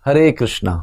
हरे कृष्णा।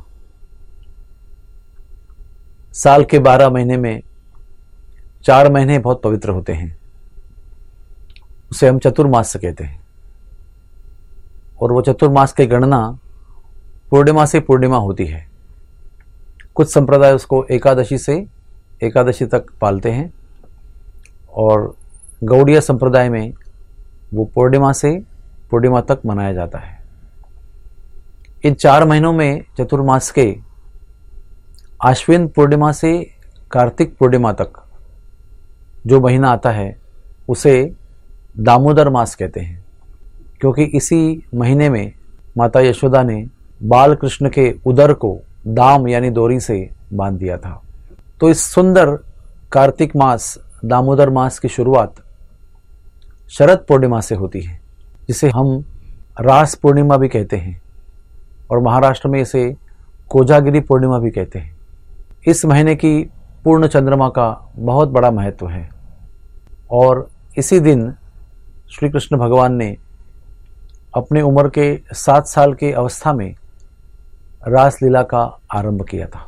साल के 12 महीने में 4 महीने बहुत पवित्र होते हैं, उसे हम चतुर्मास कहते हैं। और वो चतुर्मास की गणना पूर्णिमा से पूर्णिमा होती है। कुछ संप्रदाय उसको एकादशी से एकादशी तक पालते हैं और गौड़ीय संप्रदाय में वो पूर्णिमा से पूर्णिमा तक मनाया जाता है। इन 4 महीनों में चतुर्मास के आश्विन पूर्णिमा से कार्तिक पूर्णिमा तक जो महीना आता है उसे दामोदर मास कहते हैं, क्योंकि इसी महीने में माता यशोदा ने बाल कृष्ण के उदर को दाम यानी डोरी से बांध दिया था। तो इस सुंदर कार्तिक मास दामोदर मास की शुरुआत शरद पूर्णिमा से होती है, जिसे हम रास पूर्णिमा भी कहते हैं और महाराष्ट्र में इसे कोजागिरी पूर्णिमा भी कहते हैं। इस महीने की पूर्ण चंद्रमा का बहुत बड़ा महत्व है और इसी दिन श्री कृष्ण भगवान ने अपनी उम्र के 7 साल के अवस्था में रासलीला का आरंभ किया था।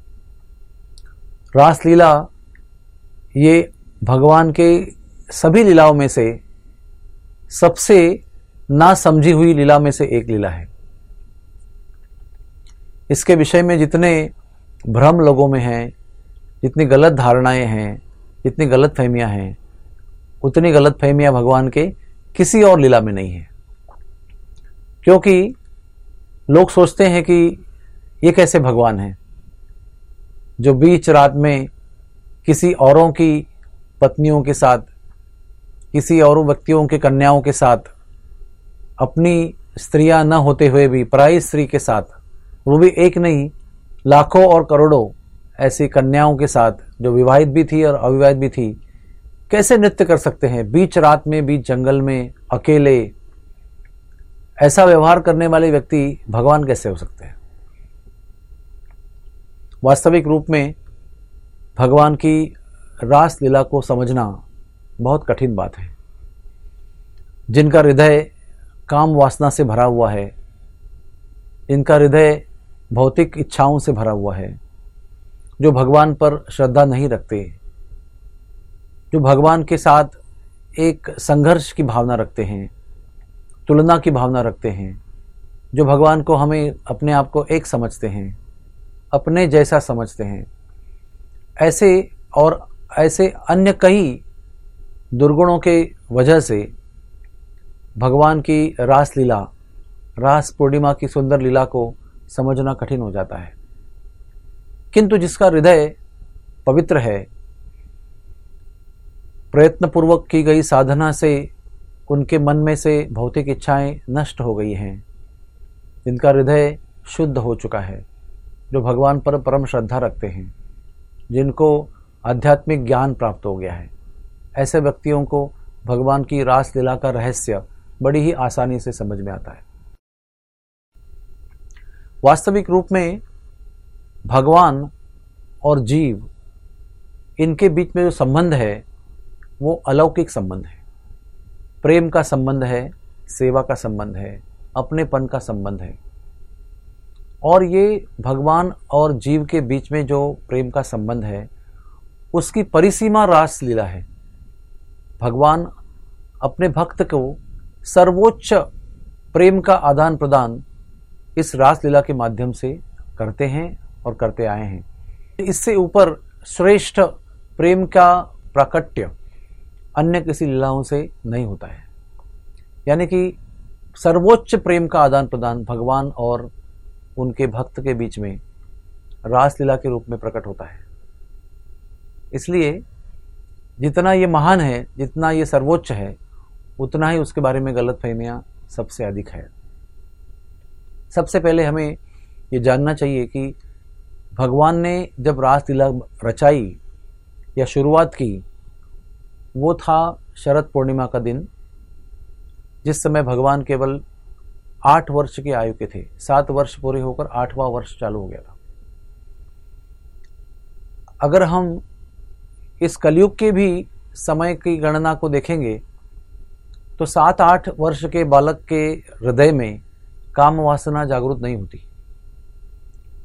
रासलीला ये भगवान के सभी लीलाओं में से सबसे ना समझी हुई लीला में से एक लीला है। इसके विषय में जितने भ्रम लोगों में हैं, जितनी गलत धारणाएं हैं, जितनी गलत फहमियां हैं, उतनी गलत फहमियां भगवान के किसी और लीला में नहीं है। क्योंकि लोग सोचते हैं कि ये कैसे भगवान है जो बीच रात में किसी औरों की पत्नियों के साथ, किसी और व्यक्तियों के कन्याओं के साथ, अपनी स्त्रियां न होते हुए भी पराई स्त्री के साथ, वो भी एक नहीं लाखों और करोड़ों ऐसी कन्याओं के साथ जो विवाहित भी थी और अविवाहित भी थी, कैसे नृत्य कर सकते हैं बीच रात में, बीच जंगल में, अकेले। ऐसा व्यवहार करने वाले व्यक्ति भगवान कैसे हो सकते हैं? वास्तविक रूप में भगवान की रास लीला को समझना बहुत कठिन बात है। जिनका हृदय काम वासना से भरा हुआ है, इनका हृदय भौतिक इच्छाओं से भरा हुआ है, जो भगवान पर श्रद्धा नहीं रखते, जो भगवान के साथ एक संघर्ष की भावना रखते हैं, तुलना की भावना रखते हैं, जो भगवान को हमें अपने आप को एक समझते हैं, अपने जैसा समझते हैं, ऐसे और ऐसे अन्य कई दुर्गुणों के वजह से भगवान की रास लीला, रास पूर्णिमा की सुंदर लीला को समझना कठिन हो जाता है। किंतु जिसका हृदय पवित्र है, प्रयत्नपूर्वक की गई साधना से उनके मन में से भौतिक इच्छाएं नष्ट हो गई हैं, जिनका हृदय शुद्ध हो चुका है, जो भगवान पर परम श्रद्धा रखते हैं, जिनको आध्यात्मिक ज्ञान प्राप्त हो गया है, ऐसे व्यक्तियों को भगवान की रास लीला का रहस्य बड़ी ही आसानी से समझ में आता है। वास्तविक रूप में भगवान और जीव, इनके बीच में जो संबंध है वो अलौकिक संबंध है। प्रेम का संबंध है, सेवा का संबंध है, अपनेपन का संबंध है। और ये भगवान और जीव के बीच में जो प्रेम का संबंध है उसकी परिसीमा रास लीला है। भगवान अपने भक्त को सर्वोच्च प्रेम का आदान प्रदान इस रास लीला के माध्यम से करते हैं और करते आए हैं। इससे ऊपर श्रेष्ठ प्रेम का प्राकट्य अन्य किसी लीलाओं से नहीं होता है। यानी कि सर्वोच्च प्रेम का आदान प्रदान भगवान और उनके भक्त के बीच में रास लीला के रूप में प्रकट होता है। इसलिए जितना ये महान है, जितना ये सर्वोच्च है, उतना ही उसके बारे में गलतफहमियां सबसे अधिक है। सबसे पहले हमें ये जानना चाहिए कि भगवान ने जब रासलीला रचाई या शुरुआत की, वो था शरद पूर्णिमा का दिन, जिस समय भगवान केवल 8 वर्ष की आयु के थे। 7 वर्ष पूरे होकर 8वां वर्ष चालू हो गया था। अगर हम इस कलयुग के भी समय की गणना को देखेंगे तो 7-8 वर्ष के बालक के हृदय में काम वासना जागृत नहीं होती।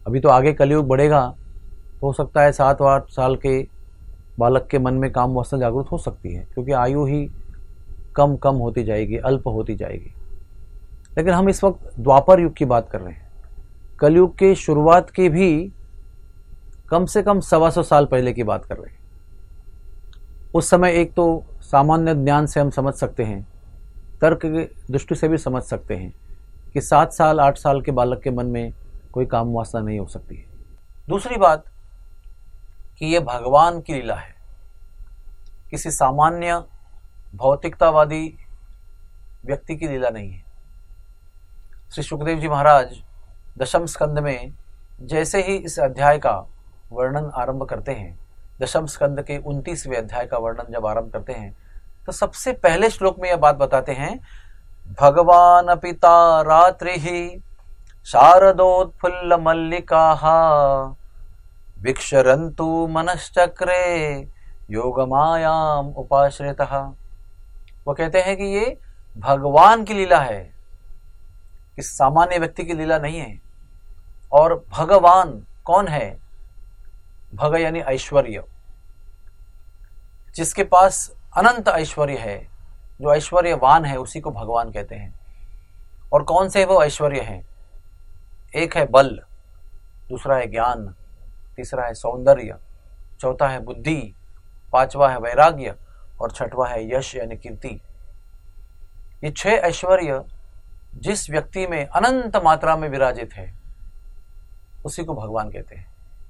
अभी तो आगे कलयुग बढ़ेगा तो हो सकता है 7-8 साल के बालक के मन में काम वासना जागृत हो सकती है, क्योंकि आयु ही कम कम होती जाएगी, अल्प होती जाएगी। लेकिन हम इस वक्त द्वापर युग की बात कर रहे हैं। कलयुग के शुरुआत की भी कम से कम 125 साल पहले की बात कर रहे हैं। उस समय एक तो सामान्य ज्ञान से हम समझ सकते हैं, तर्क की दृष्टि से भी समझ सकते हैं कि 7 साल 8 साल के बालक के मन में कोई काम वासना नहीं हो सकती है। दूसरी बात कि यह भगवान की लीला है, किसी सामान्य भौतिकतावादी व्यक्ति की लीला नहीं है। श्री सुखदेव जी महाराज दशम स्कंद में जैसे ही इस अध्याय का वर्णन आरंभ करते हैं, दशम स्कंद के 29वें अध्याय का वर्णन जब आरंभ करते हैं, तो सबसे पहले श्लोक में यह बात बताते हैं, भगवान पिता रात्रि शारदोत्फुल्ल मल्लिकाः विक्षरन्तु मनश्चक्रे योगमायाम उपाश्रितः। वो कहते हैं कि ये भगवान की लीला है, इस सामान्य व्यक्ति की लीला नहीं है। और भगवान कौन है? भग यानी ऐश्वर्य, जिसके पास अनंत ऐश्वर्य है, जो ऐश्वर्यवान है उसी को भगवान कहते हैं। और कौन से वो ऐश्वर्य हैं? एक है बल, दूसरा है ज्ञान, तीसरा है सौंदर्य, चौथा है बुद्धि, पांचवा है वैराग्य और छठवा है यश यानी कीर्ति। ये 6 ऐश्वर्य जिस व्यक्ति में अनंत मात्रा में विराजित है उसी को भगवान कहते हैं।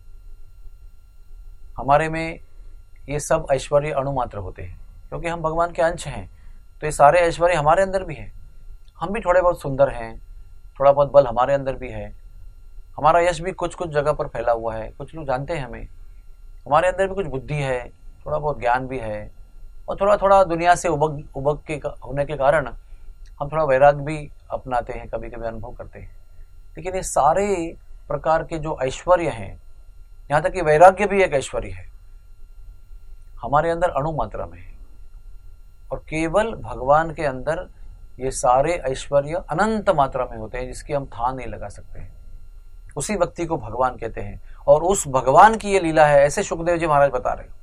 हमारे में ये सब ऐश्वर्य अणुमात्र होते हैं, क्योंकि हम भगवान के अंश हैं, तो ये सारे ऐश्वर्य हमारे अंदर भी हैं। हम भी थोड़े बहुत सुंदर हैं, थोड़ा बहुत बल हमारे अंदर भी है, हमारा यश भी कुछ कुछ जगह पर फैला हुआ है, कुछ लोग जानते हैं हमें। हमारे अंदर भी कुछ बुद्धि है, थोड़ा बहुत ज्ञान भी है, और थोड़ा थोड़ा दुनिया से उबक के होने के कारण हम थोड़ा वैराग्य भी अपनाते हैं, कभी कभी अनुभव करते हैं। लेकिन ये सारे प्रकार के जो ऐश्वर्य हैं, यहाँ तक कि वैराग्य भी एक ऐश्वर्य है, हमारे अंदर अणु मात्रा में है। और केवल भगवान के अंदर ये सारे ऐश्वर्य अनंत मात्रा में होते हैं, जिसकी हम था नहीं लगा सकते हैं। उसी व्यक्ति को भगवान कहते हैं, और उस भगवान की ये लीला है, ऐसे सुखदेव जी महाराज बता रहे।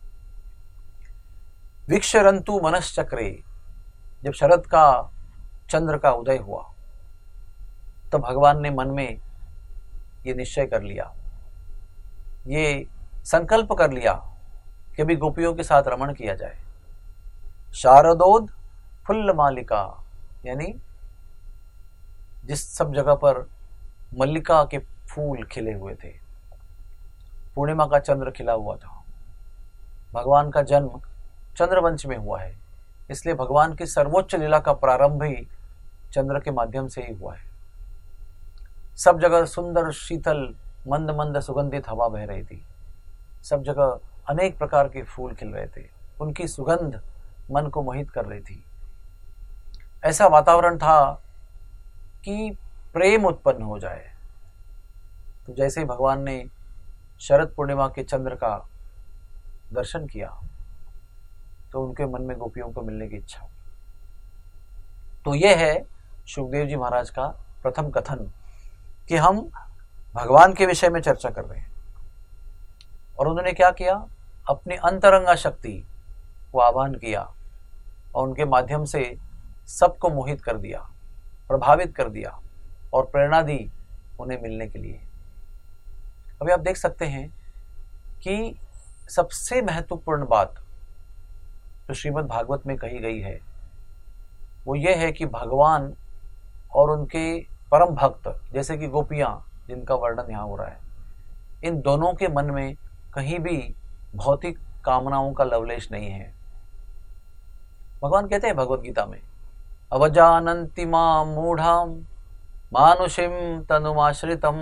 विक्षरन्तु मनश्चक्रे, जब शरद का चंद्र का उदय हुआ तो भगवान ने मन में ये निश्चय कर लिया, ये संकल्प कर लिया कि अभी गोपियों के साथ रमण किया जाए। शारदोद फुल्ल मालिका, यानी जिस सब जगह पर मल्लिका के फूल खिले हुए थे, पूर्णिमा का चंद्र खिला हुआ था। भगवान का जन्म चंद्रवंश में हुआ है, इसलिए भगवान की सर्वोच्च लीला का प्रारंभ ही चंद्र के माध्यम से ही हुआ है। सब जगह सुंदर शीतल मंद मंद सुगंधित हवा बह रही थी, सब जगह अनेक प्रकार के फूल खिल रहे थे, उनकी सुगंध मन को मोहित कर रही थी। ऐसा वातावरण था कि प्रेम उत्पन्न हो जाए। तो जैसे ही भगवान ने शरद पूर्णिमा के चंद्र का दर्शन किया तो उनके मन में गोपियों को मिलने की इच्छा हुई। तो यह है सुखदेव जी महाराज का प्रथम कथन कि हम भगवान के विषय में चर्चा कर रहे हैं। और उन्होंने क्या किया? अपनी अंतरंगा शक्ति को आह्वान किया और उनके माध्यम से सबको मोहित कर दिया, प्रभावित कर दिया और प्रेरणा दी उन्हें मिलने के लिए। अभी आप देख सकते हैं कि सबसे महत्वपूर्ण बात जो श्रीमद् भागवत में कही गई है वो ये है कि भगवान और उनके परम भक्त जैसे कि गोपियां जिनका वर्णन यहाँ हो रहा है, इन दोनों के मन में कहीं भी भौतिक कामनाओं का लवलेश नहीं है। भगवान कहते हैं भगवत गीता में, अवजानन्ति मां मूढ़ाम मानुषिम तनुमाश्रितम।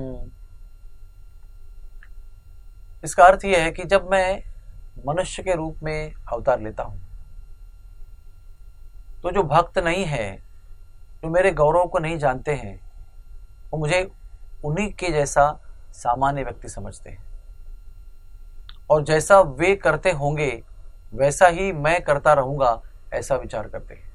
इसका अर्थ यह है कि जब मैं मनुष्य के रूप में अवतार लेता हूं तो जो भक्त नहीं है, जो मेरे गौरव को नहीं जानते हैं, वो मुझे उन्हीं के जैसा सामान्य व्यक्ति समझते हैं और जैसा वे करते होंगे वैसा ही मैं करता रहूंगा, ऐसा विचार करते हैं।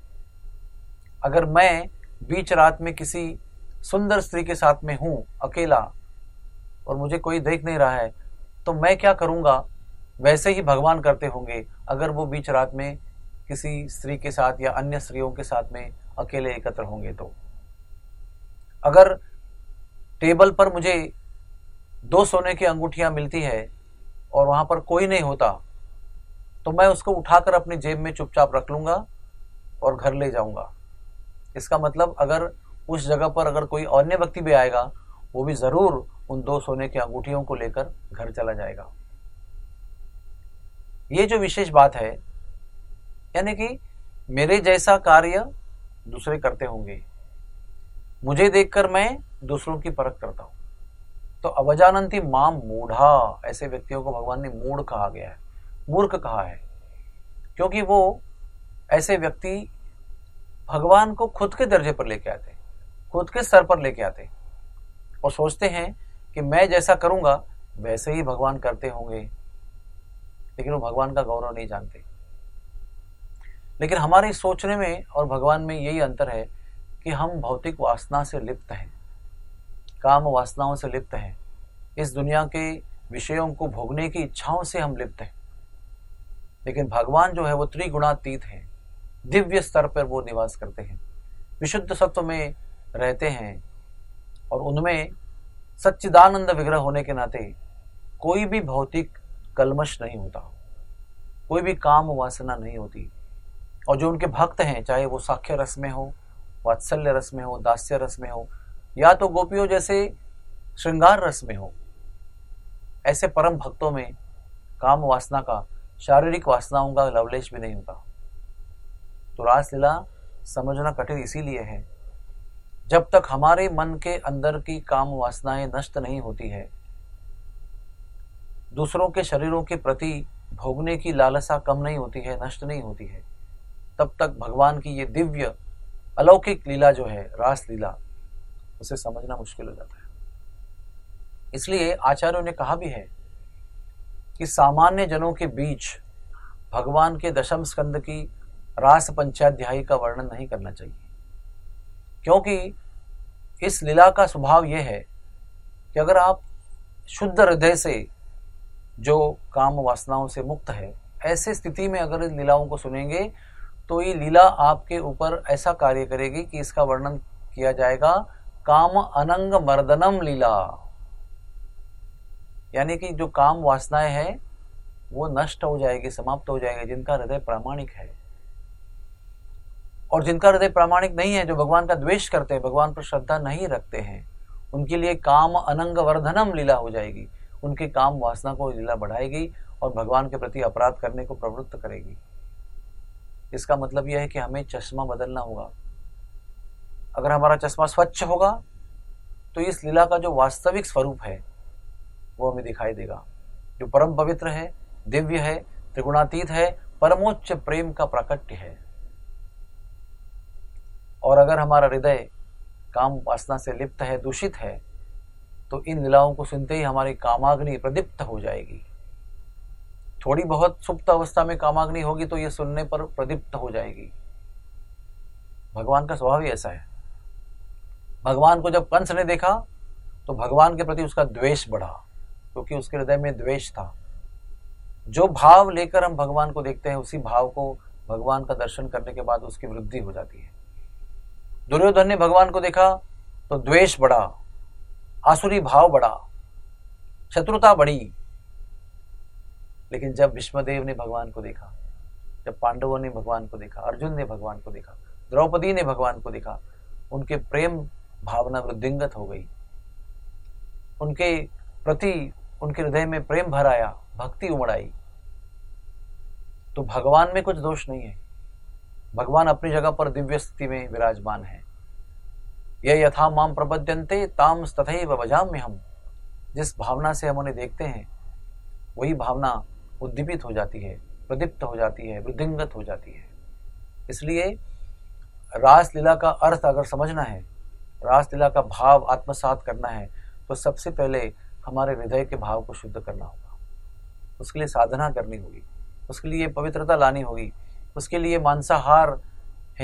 अगर मैं बीच रात में किसी सुंदर स्त्री के साथ में हूं अकेला, और मुझे कोई देख नहीं रहा है, तो मैं क्या करूँगा वैसे ही भगवान करते होंगे अगर वो बीच रात में किसी स्त्री के साथ या अन्य स्त्रियों के साथ में अकेले एकत्र होंगे। तो अगर टेबल पर मुझे 2 सोने की अंगूठियां मिलती है और वहां पर कोई नहीं होता, तो मैं उसको उठाकर अपनी जेब में चुपचाप रख लूंगा और घर ले जाऊंगा। इसका मतलब अगर उस जगह पर अगर कोई अन्य व्यक्ति भी आएगा, वो भी जरूर उन 2 सोने की अंगूठियों को लेकर घर चला जाएगा। ये जो विशेष बात है, यानी कि मेरे जैसा कार्य दूसरे करते होंगे, मुझे देखकर मैं दूसरों की परख करता हूं। तो अवजानन्ति माम मूढ़ा, ऐसे व्यक्तियों को भगवान ने मूढ़ कहा गया है, मूर्ख कहा है, क्योंकि वो ऐसे व्यक्ति भगवान को खुद के दर्जे पर लेके आते, खुद के स्तर पर लेके आते और सोचते हैं कि मैं जैसा करूंगा वैसे ही भगवान करते होंगे, लेकिन वो भगवान का गौरव नहीं जानते। लेकिन हमारे सोचने में और भगवान में यही अंतर है कि हम भौतिक वासना से लिप्त हैं, काम वासनाओं से लिप्त हैं, इस दुनिया के विषयों को भोगने की इच्छाओं से हम लिप्त हैं। लेकिन भगवान जो है वो त्रिगुणातीत है, दिव्य स्तर पर वो निवास करते हैं, विशुद्ध सत्व में रहते हैं और उनमें सच्चिदानंद विग्रह होने के नाते कोई भी भौतिक कलमश नहीं होता, कोई भी काम वासना नहीं होती। और जो उनके भक्त हैं, चाहे वो साख्य रस में हो, वात्सल्य रस में हो, दास्य रस में हो, या तो गोपियों जैसे श्रृंगार रस में हो, ऐसे परम भक्तों में काम वासना का, शारीरिक वासनाओं का लवलेश भी नहीं होता। तो रासलीला समझना कठिन इसीलिए है, जब तक हमारे मन के अंदर की काम वासनाएं नष्ट नहीं होती है, दूसरों के शरीरों के प्रति भोगने की लालसा कम नहीं होती है, नष्ट नहीं होती है, तब तक भगवान की ये दिव्य अलौकिक लीला जो है रासलीला, उसे समझना मुश्किल हो जाता है। इसलिए आचार्यों ने कहा भी है कि सामान्य जनों के बीच भगवान के दशम स्कंद की रास पंचाध्यायी का वर्णन नहीं करना चाहिए, क्योंकि इस लीला का स्वभाव यह है कि अगर आप शुद्ध हृदय से जो काम वासनाओं से मुक्त है, ऐसे स्थिति में अगर इन लीलाओं को सुनेंगे तो ये लीला आपके ऊपर ऐसा कार्य करेगी कि इसका वर्णन किया जाएगा काम अनंग मर्दनम लीला, यानी कि जो काम वासनाएं हैं वो नष्ट हो जाएगी, समाप्त हो जाएगी, जिनका हृदय प्रामाणिक है। और जिनका हृदय प्रामाणिक नहीं है, जो भगवान का द्वेष करते हैं, भगवान पर श्रद्धा नहीं रखते हैं, उनके लिए काम अनंग वर्धनम लीला हो जाएगी, उनके काम वासना को लीला बढ़ाएगी और भगवान के प्रति अपराध करने को प्रवृत्त करेगी। इसका मतलब यह है कि हमें चश्मा बदलना होगा। अगर हमारा चश्मा स्वच्छ होगा तो इस लीला का जो वास्तविक स्वरूप है वो हमें दिखाई देगा, जो परम पवित्र है, दिव्य है, त्रिगुणातीत है, परमोच्च प्रेम का प्राकट्य है। और अगर हमारा हृदय काम वासना से लिप्त है, दूषित है, तो इन लीलाओं को सुनते ही हमारी कामाग्नि प्रदीप्त हो जाएगी। थोड़ी बहुत सुप्त अवस्था में कामाग्नि होगी तो ये सुनने पर प्रदीप्त हो जाएगी। भगवान का स्वभाव ही ऐसा है। भगवान को जब कंस ने देखा तो भगवान के प्रति उसका द्वेष बढ़ा, क्योंकि उसके हृदय में द्वेष था। जो भाव लेकर हम भगवान को देखते हैं, उसी भाव को भगवान का दर्शन करने के बाद उसकी वृद्धि हो जाती है। दुर्योधन ने भगवान को देखा तो द्वेष बढ़ा, आसुरी भाव बढ़ा, शत्रुता बढ़ी। लेकिन जब भीष्मदेव ने भगवान को देखा, जब पांडवों ने भगवान को देखा, अर्जुन ने भगवान को देखा, द्रौपदी ने भगवान को देखा, उनके प्रेम भावना वृद्धिंगत हो गई, उनके प्रति उनके हृदय में प्रेम भर आया, भक्ति उमड़ आई। तो भगवान में कुछ दोष नहीं है, भगवान अपनी जगह पर दिव्य स्थिति में विराजमान है। ये यथा माम प्रपद्यन्ते ताम तथैव भजाम्यहम्। जिस भावना से हम उन्हें देखते हैं वही भावना उद्दीपित हो जाती है, प्रदीप्त हो जाती है, वृद्धिंगत हो जाती है। इसलिए रासलीला का अर्थ अगर समझना है, रासलीला का भाव आत्मसात करना है, तो सबसे पहले हमारे हृदय के भाव को शुद्ध करना होगा। उसके लिए साधना करनी होगी, उसके लिए पवित्रता लानी होगी, उसके लिए मांसाहार,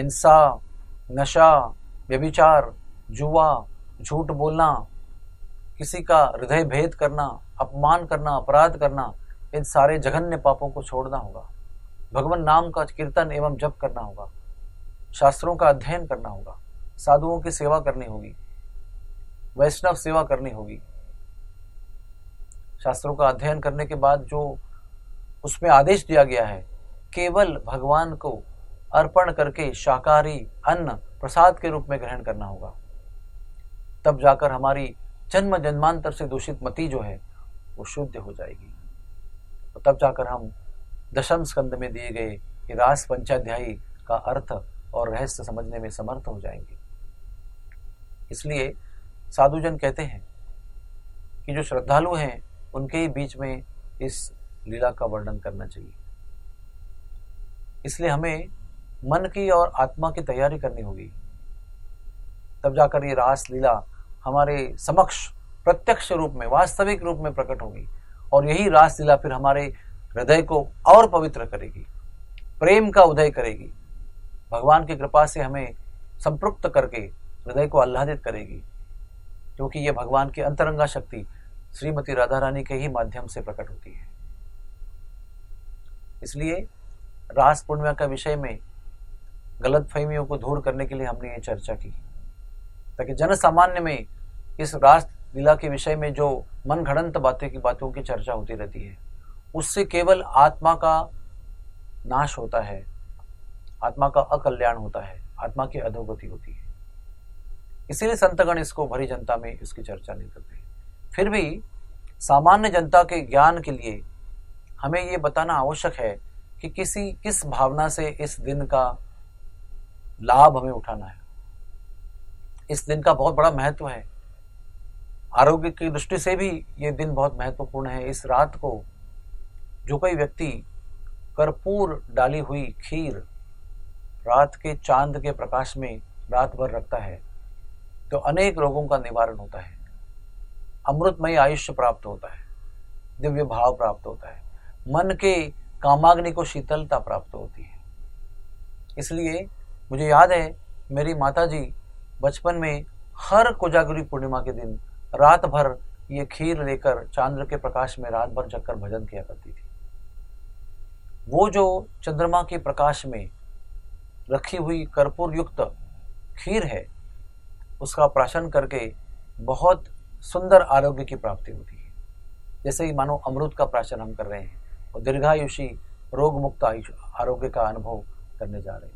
हिंसा, नशा, व्यभिचार, जुआ, झूठ बोलना, किसी का हृदय भेद करना, अपमान करना, अपराध करना, इन सारे जघन्य पापों को छोड़ना होगा। भगवान नाम का कीर्तन एवं जप करना होगा, शास्त्रों का अध्ययन करना होगा, साधुओं की सेवा करनी होगी, वैष्णव सेवा करनी होगी। शास्त्रों का अध्ययन करने के बाद जो उसमें आदेश दिया गया है, केवल भगवान को अर्पण करके शाकाहारी अन्न प्रसाद के रूप में ग्रहण करना होगा। तब जाकर हमारी जन्म जन्मांतर से दूषित मति जो है वो शुद्ध हो जाएगी। तो तब जाकर हम दशम स्कंद में दिए गए ये रास पंचाध्यायी का अर्थ और रहस्य समझने में समर्थ हो जाएंगे। इसलिए साधुजन कहते हैं कि जो श्रद्धालु हैं उनके ही बीच में इस लीला का वर्णन करना चाहिए। इसलिए हमें मन की और आत्मा की तैयारी करनी होगी, तब जाकर ये रास लीला हमारे समक्ष प्रत्यक्ष रूप में, वास्तविक रूप में प्रकट होगी। और यही रास लीला फिर हमारे हृदय को और पवित्र करेगी, प्रेम का उदय करेगी, भगवान की कृपा से हमें संपृक्त करके हृदय को आह्लादित करेगी, क्योंकि ये भगवान की अंतरंगा शक्ति श्रीमती राधा रानी के ही माध्यम से प्रकट होती है। इसलिए रास पूर्णिमा का विषय में गलत फहमियों को दूर करने के लिए हमने ये चर्चा की, ताकि जन सामान्य में इस रास लीला के विषय में जो मन घड़ंत बातों की चर्चा होती रहती है, उससे केवल आत्मा का नाश होता है, आत्मा का अकल्याण होता है, आत्मा की अधोगति होती है। इसीलिए संतगण इसको भरी जनता में इसकी चर्चा नहीं करते। फिर भी सामान्य जनता के ज्ञान के लिए हमें ये बताना आवश्यक है कि किस भावना से इस दिन का लाभ हमें उठाना है। इस दिन का बहुत बड़ा महत्व है, आरोग्य की दृष्टि से भी ये दिन बहुत महत्वपूर्ण है। इस रात को जो कोई व्यक्ति कर्पूर डाली हुई खीर रात के चांद के प्रकाश में रात भर रखता है, तो अनेक रोगों का निवारण होता है, अमृतमय आयुष्य प्राप्त होता है, दिव्य भाव प्राप्त होता है, मन के कामाग्नि को शीतलता प्राप्त होती है। इसलिए मुझे याद है मेरी माता जी बचपन में हर कोजागरी पूर्णिमा के दिन रात भर ये खीर लेकर चांद्र के प्रकाश में रात भर जगकर भजन किया करती थी। वो जो चंद्रमा के प्रकाश में रखी हुई कर्पूर युक्त खीर है, उसका प्राशन करके बहुत सुंदर आरोग्य की प्राप्ति होती है। जैसे ही मानो अमृत का प्राशन हम कर रहे हैं और दीर्घायुषी रोग मुक्त आरोग्य का अनुभव करने जा रहे हैं।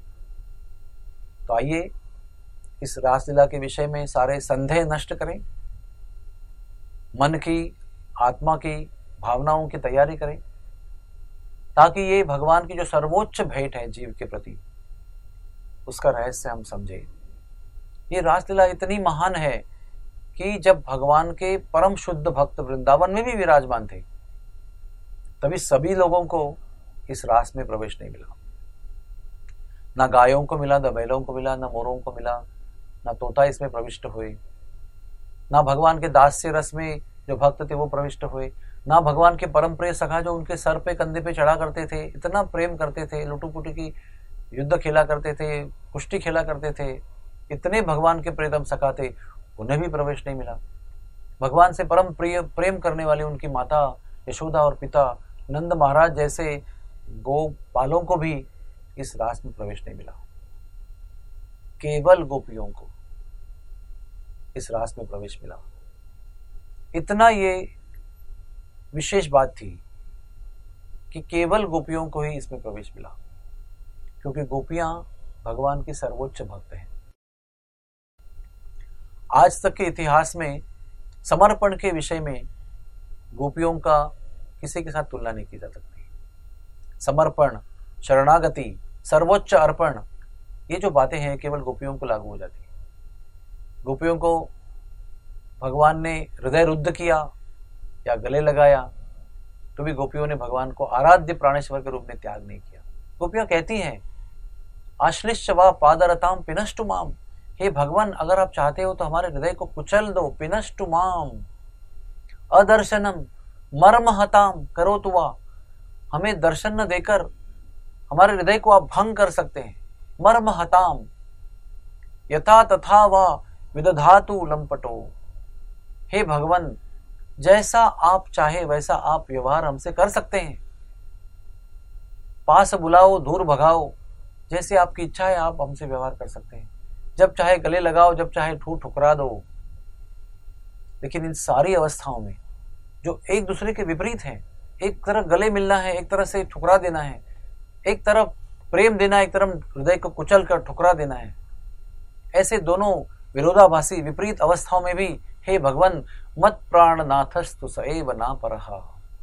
तो आइए इस रासलीला के विषय में सारे संदेह नष्ट करें, मन की, आत्मा की, भावनाओं की तैयारी करें, ताकि ये भगवान की जो सर्वोच्च भेंट है जीव के प्रति, उसका रहस्य हम समझें। ये रासलीला इतनी महान है कि जब भगवान के परम शुद्ध भक्त वृंदावन में भी विराजमान थे, तभी सभी लोगों को इस रास में प्रवेश नहीं मिला। ना गायों को मिला, ना बैलों को मिला, ना मोरों को मिला, ना तोता इसमें प्रविष्ट हुए, ना भगवान के दास्य रस में जो भक्त थे वो प्रविष्ट हुए, ना भगवान के परम प्रिय सखा जो उनके सर पे कंधे पे चढ़ा करते थे, इतना प्रेम करते थे, लुटुपुटी की युद्ध खेला करते थे, कुश्ती खेला करते थे, इतने भगवान के प्रियतम सखा थे, उन्हें भी प्रवेश नहीं मिला। भगवान से परम प्रिय प्रेम करने वाली उनकी माता यशोदा और पिता नंद महाराज जैसे गोपालों को भी इस रास में प्रवेश नहीं मिला। केवल गोपियों को इस रास में प्रवेश मिला। इतना ये विशेष बात थी कि केवल गोपियों को ही इसमें प्रवेश मिला, क्योंकि गोपियां भगवान की सर्वोच्च भक्त हैं। आज तक के इतिहास में समर्पण के विषय में गोपियों का किसी के साथ तुलना नहीं की जा सकती। समर्पण, शरणागति, सर्वोच्च अर्पण, ये जो बातें हैं केवल गोपियों को लागू हो जाती है। गोपियों को भगवान ने हृदय रुद्ध किया या गले लगाया, तो भी गोपियों ने भगवान को आराध्य प्राणेश्वर के रूप में त्याग नहीं किया। गोपियां कहती हैं, आश्लिष्य वा पादरताम पिनष्टु माम, हे भगवान अगर आप चाहते हो तो हमारे हृदय को कुचल दो, पिनष्टु माम, अदर्शनम मर्महताम करो तुवा, हमें दर्शन न देकर हमारे हृदय को आप भंग कर सकते हैं। मर्महताम यथा तथा वा विदधातु लंपटो, हे भगवान, जैसा आप चाहे वैसा आप व्यवहार हमसे कर सकते हैं। पास बुलाओ, दूर भगाओ, जैसे आपकी इच्छा है आप हमसे व्यवहार कर सकते हैं। जब चाहे गले लगाओ, जब चाहे ठुकरा दो। लेकिन इन सारी अवस्थाओं में जो एक दूसरे के विपरीत हैं, एक तरफ गले मिलना है, एक तरफ से ठुकरा देना है, एक तरफ प्रेम देना, एक तरफ हृदय को कुचल कर ठुकरा देना है, ऐसे दोनों विरोधाभासी विपरीत अवस्थाओं में भी हे भगवान, मत प्राण नाथस्तु सएव ना परहा,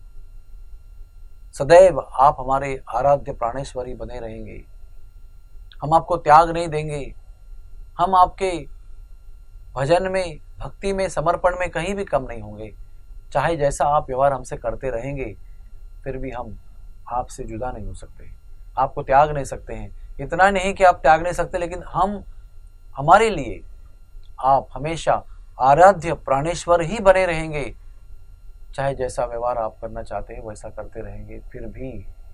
सदैव आप हमारे आराध्य प्राणेश्वरी बने रहेंगे। हम आपको त्याग नहीं देंगे। हम आपके भजन में, भक्ति में, समर्पण में कहीं भी कम नहीं होंगे। चाहे जैसा आप व्यवहार हमसे करते रहेंगे, फिर भी हम आपसे जुदा नहीं हो सकते, आपको त्याग नहीं सकते हैं। इतना नहीं कि आप त्याग नहीं सकते, लेकिन हमारे लिए आप हमेशा आराध्य प्राणेश्वर ही बने रहेंगे। चाहे जैसा व्यवहार आप करना चाहते हैं वैसा करते रहेंगे। फिर भी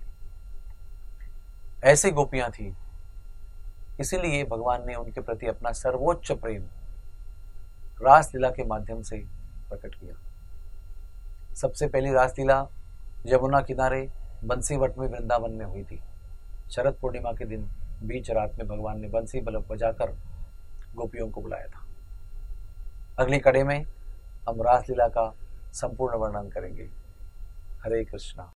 ऐसी गोपियां थी, इसीलिए भगवान ने उनके प्रति अपना सर्वोच्च प्रेम रासलीला के माध्यम से प्रकट किया। सबसे पहली रासलीला यमुना किनारे बंसीवट में वृंदावन में हुई थी। शरद पूर्णिमा के दिन बीच रात में भगवान ने बंसी बजाकर गोपियों को बुलाया था। अगली कड़ी में हम रासलीला का संपूर्ण वर्णन करेंगे। हरे कृष्णा।